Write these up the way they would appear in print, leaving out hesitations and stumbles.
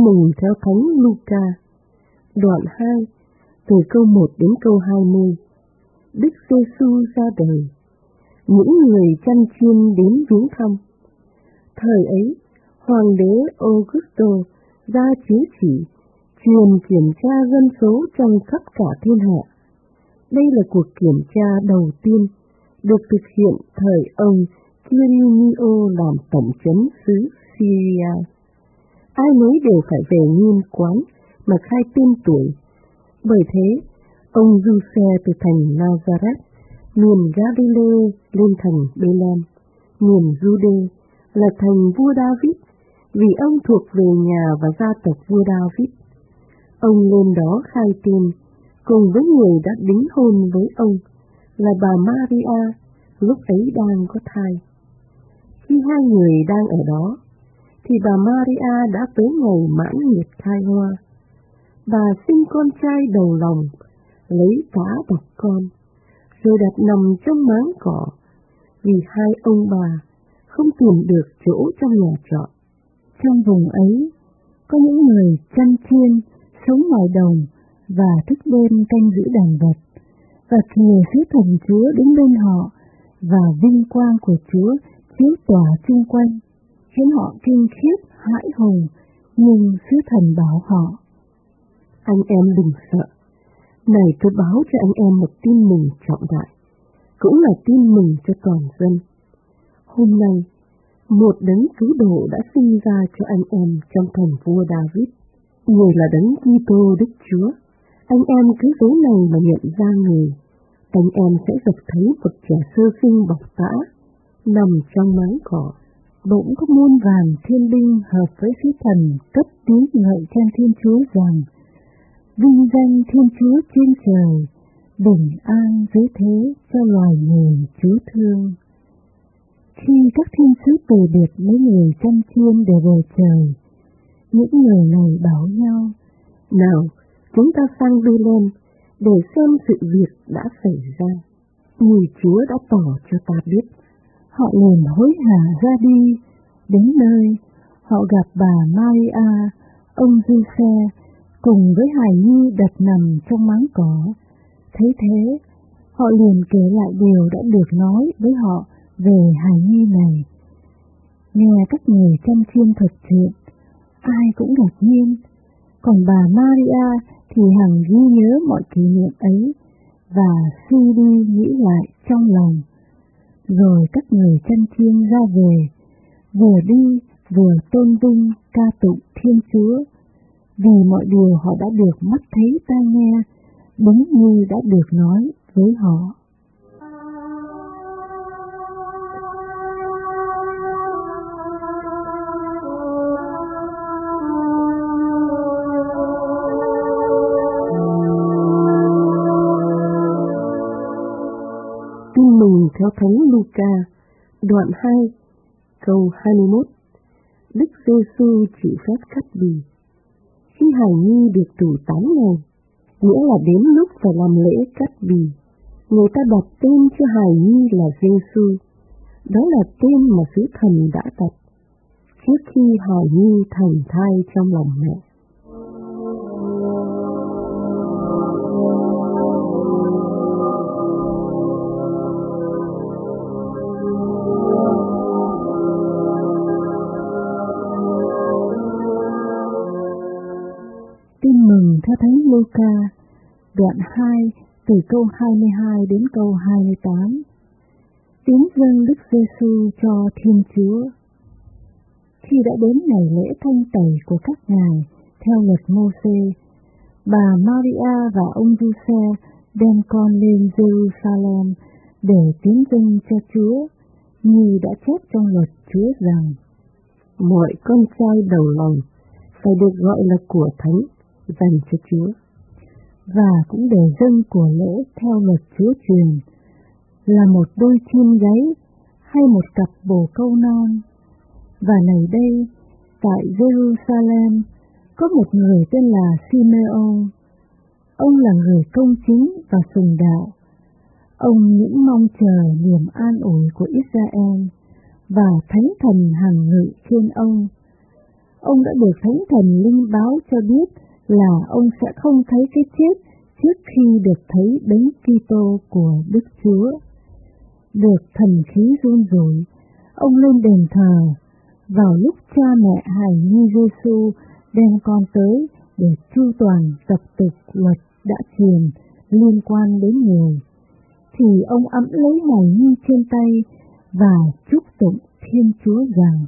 mừng theo Thánh Luca, đoạn 2, từ câu 1 đến câu 20. Đức Giê-xu ra đời. Những người chăn chiên đến viếng thăm. Thời ấy, Hoàng đế Augusto ra chiếu chỉ truyền kiểm tra dân số trong khắp cả thiên hạ. Đây là cuộc kiểm tra đầu tiên được thực hiện thời ông Quirinio làm tổng trấn xứ Syria. Ai nấy đều phải về nguyên quán mà khai tên tuổi. Bởi thế, ông Giuse từ thành Nazareth, miền Galilee lên thành Bethlehem, miền Jude là thành vua David, vì ông thuộc về nhà và gia tộc vua David. Ông lên đó khai tên cùng với người đã đính hôn với ông là bà Maria, lúc ấy đang có thai. Khi hai người đang ở đó, thì bà Maria đã tới ngày mãn nguyệt khai hoa. Bà sinh con trai đầu lòng, lấy cá bọc con, rồi đặt nằm trong máng cỏ, vì hai ông bà không tìm được chỗ trong nhà trọ. Trong vùng ấy, có những người chăn chiên sống ngoài đồng và thức đêm canh giữ đàn vật, và kìa sứ thần Chúa đứng bên họ, và vinh quang của Chúa chiếu tỏa chung quanh, khiến họ kinh khiếp hãi hùng, nhưng sứ thần bảo họ: Anh em đừng sợ, này tôi báo cho anh em một tin mừng trọng đại, cũng là tin mừng cho toàn dân. Hôm nay, một đấng cứu độ đã sinh ra cho anh em trong thành vua David. Người là đấng Kitô Đức Chúa. Anh em cứ dấu này mà nhận ra người. Anh em sẽ gặp thấy một trẻ sơ sinh bọc tã, nằm trong máng cỏ. Bỗng có muôn vàn thiên binh hợp với sứ thần cất tiếng ngợi khen Thiên Chúa rằng: Vinh danh Thiên Chúa trên trời, bình an dưới thế cho loài người Chúa thương. Khi các thiên sứ từ biệt mấy người chăn chiên để về trời, những người này bảo nhau: Nào, chúng ta sang Bethlehem để xem sự việc đã xảy ra. Người Chúa đã tỏ cho ta biết. Họ liền hối hả ra đi. Đến nơi, họ gặp bà Maria, ông Giuse, cùng với hài nhi đặt nằm trong máng cỏ. Thấy thế, họ liền kể lại điều đã được nói với họ về hài nhi này. Nghe các người chăn chiên thuật chuyện, ai cũng ngạc nhiên, còn bà Maria thì hằng ghi nhớ mọi kỷ niệm ấy và suy đi nghĩ lại trong lòng. Rồi các người chăn chiên ra về, vừa đi vừa tôn vinh ca tụng Thiên Chúa, vì mọi điều họ đã được mắt thấy tai nghe, đúng như đã được nói với họ. Tin mừng theo Thánh Luca, đoạn 2, câu 21. Đức Giê-xu chịu phép cắt bì. Khi hài nhi được đủ 8 ngày, nghĩa là đến lúc phải làm lễ cắt bì, người ta đặt tên cho hài nhi là Giê-xu. Đó là tên mà sứ thần đã đặt trước khi hài nhi thành thai trong lòng mẹ. Tin mừng theo Thánh Luca, đoạn 2, từ câu 22 đến câu 28. Tiếng dâng Đức Giê-xu cho Thiên Chúa. Khi đã đến ngày lễ thanh tẩy của các ngài theo luật Mô-sê, bà Maria và ông Giuse đem con lên Jerusalem để tiến dâng cho Chúa, như đã chép trong luật Chúa rằng: Mọi con trai đầu lòng phải được gọi là của thánh, dành cho Chúa. Và cũng để dâng của lễ theo luật Chúa truyền là một đôi chim gáy hay một cặp bồ câu non. Và này đây, tại Jerusalem có một người tên là Simeon. Ông là người công chính và sùng đạo. Ông những mong chờ niềm an ủi của Israel, và Thánh Thần hằng ngự trên ông. ông đã được Thánh Thần linh báo cho biết là ông sẽ không thấy cái chết trước khi được thấy Đấng Kitô của Đức Chúa. Được thần khí run rủi, ông lên đền thờ. Vào lúc cha mẹ hài nhi Giêsu đem con tới để chu toàn tập tục luật đã truyền liên quan đến người, thì ông ẵm lấy hài nhi trên tay và chúc tụng Thiên Chúa rằng: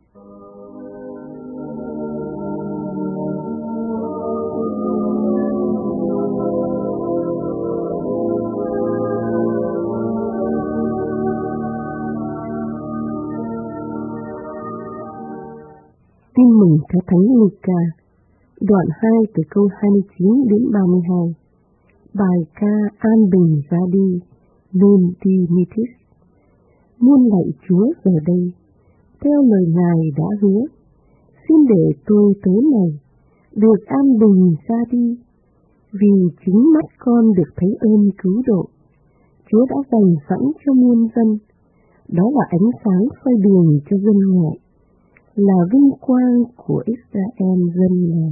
Tin mừng theo Thánh Luca, đoạn 2 từ câu 29 đến 32. Bài ca an bình ra đi, Nunc Dimittis. Muôn lạy Chúa giờ đây, theo lời Ngài đã hứa, xin để tôi tới này được an bình ra đi, vì chính mắt con được thấy ơn cứu độ. Chúa đã dành sẵn cho muôn dân, đó là ánh sáng soi đường cho dân ngoại, là vinh quang của Israel dân này.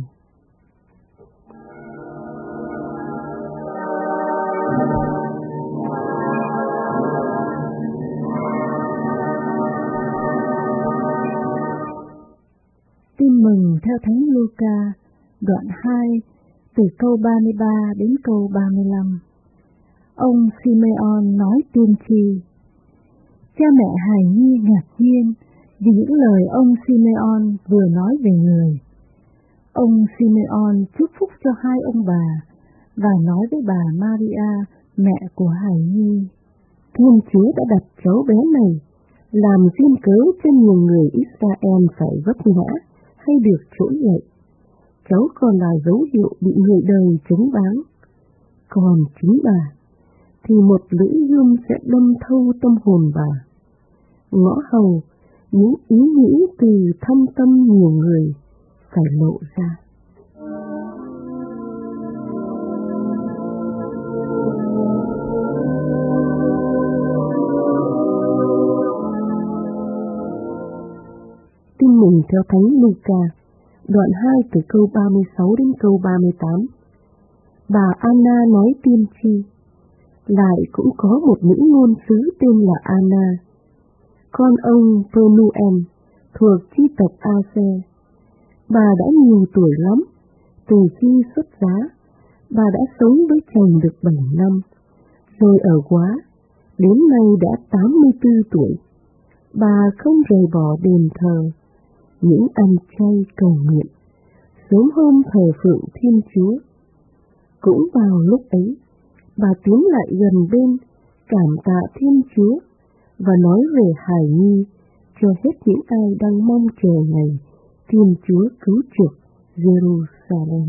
Tin mừng theo Thánh Luca, đoạn 2, từ câu 33 đến câu 35. Ông Simeon nói tiên tri. Cha mẹ hài nhi ngạc nhiên vì những lời ông Simeon vừa nói về người. Ông Simeon chúc phúc cho hai ông bà và nói với bà Maria, mẹ của hài nhi: Thiên Chúa đã đặt cháu bé này làm duyên cớ cho nhiều người Israel phải vấp ngã hay được trỗi dậy. Cháu còn là dấu hiệu bị người đời chống bán. Còn chính bà thì một lưỡi gươm sẽ đâm thâu tâm hồn bà. Ngõ hầu những ý nghĩ từ thâm tâm nhiều người phải lộ ra. Tin mừng theo Thánh Luca, đoạn 2 từ câu 36 đến câu 38. Bà Anna nói tiên tri. Lại cũng có một nữ ngôn sứ tên là Anna, con ông Penuel, thuộc chi tộc Aser. Bà đã nhiều tuổi lắm, từ khi xuất giá, bà đã sống với chồng được 7 năm, rồi ở góa, đến nay đã 84 tuổi. Bà không rời bỏ đền thờ, những ăn chay cầu nguyện, sớm hôm thờ phượng Thiên Chúa. Cũng vào lúc ấy, bà tiến lại gần bên, cảm tạ Thiên Chúa và nói về hài nhi cho hết những ai đang mong chờ ngày Thiên Chúa cứu chuộc Jerusalem.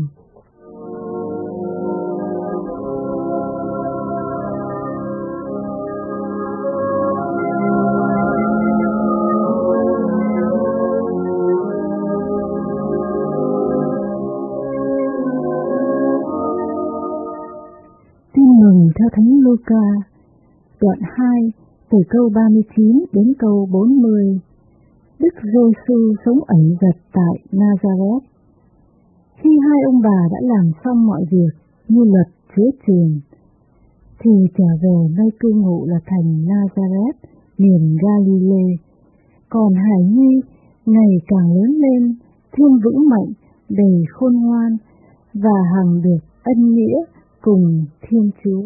Tin mừng theo Thánh Luca, đoạn 2, từ câu 39 đến câu 40. Đức Giêsu sống ẩn dật tại Nazareth. Khi hai ông bà đã làm xong mọi việc như luật Chúa truyền, thì trở về nơi cư ngụ là thành Nazareth, miền Galilee. Còn hài nhi ngày càng lớn lên, thêm vững mạnh, đầy khôn ngoan và hằng được ân nghĩa cùng Thiên Chúa.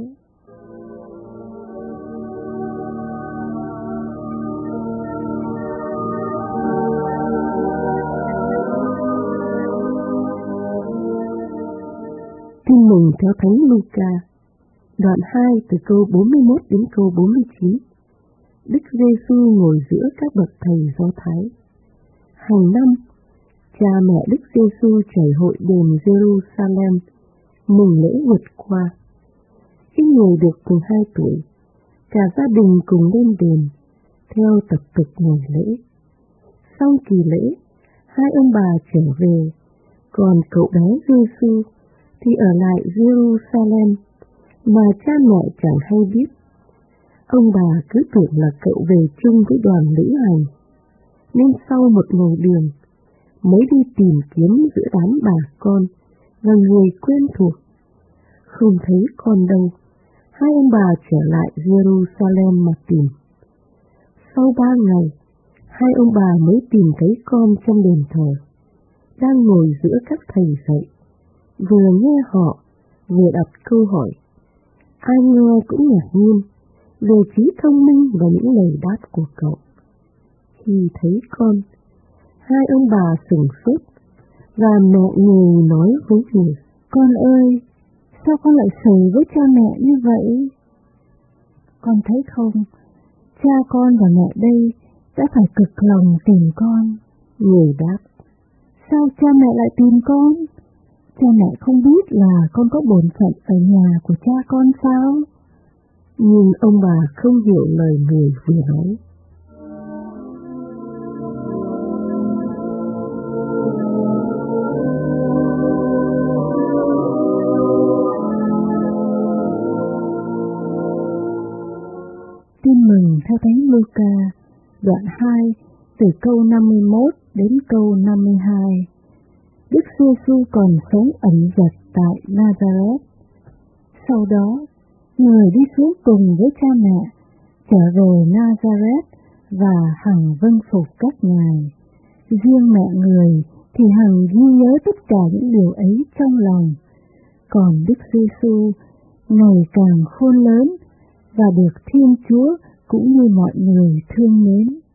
Tin mừng theo Thánh Luca, đoạn 2 từ câu 41 đến câu 49. Đức Giêsu ngồi giữa các bậc thầy Do Thái. Hàng năm, cha mẹ Đức Giêsu chảy hội đền Jerusalem mừng lễ vượt qua. Khi người được 12 tuổi, cả gia đình cùng lên đền theo tập tục ngày lễ. Sau kỳ lễ, hai ông bà trở về, còn cậu bé Giêsu thì ở lại Jerusalem mà cha mẹ chẳng hay biết. Ông bà cứ tưởng là cậu về chung với đoàn lữ hành, nên sau một ngày đường, mới đi tìm kiếm giữa đám bà con và người quen thuộc. Không thấy con đâu, hai ông bà trở lại Jerusalem mà tìm. Sau 3 ngày, hai ông bà mới tìm thấy con trong đền thờ, đang ngồi giữa các thầy dạy, vừa nghe họ, vừa đặt câu hỏi. Ai nghe cũng ngạc nhiên về trí thông minh và những lời đáp của cậu. Khi thấy con, hai ông bà sửng sốt và mẹ người nói với người: Con ơi, sao con lại xử với cha mẹ như vậy? Con thấy không, cha con và mẹ đây đã phải cực lòng tìm con. Người đáp: Sao cha mẹ lại tìm con? Cha mẹ không biết là con có bổn phận ở nhà của cha con sao? Nhưng ông bà không hiểu lời người vừa nói. Tin mừng theo Thánh Luca, đoạn 2, từ câu 51 đến câu 52. Đức Giê-xu còn sống ẩn dật tại Nazareth. Sau đó, người đi xuống cùng với cha mẹ, trở về Nazareth và hằng vâng phục các ngài. Riêng mẹ người thì hằng ghi nhớ tất cả những điều ấy trong lòng. Còn Đức Giê-xu ngày càng khôn lớn và được Thiên Chúa cũng như mọi người thương mến.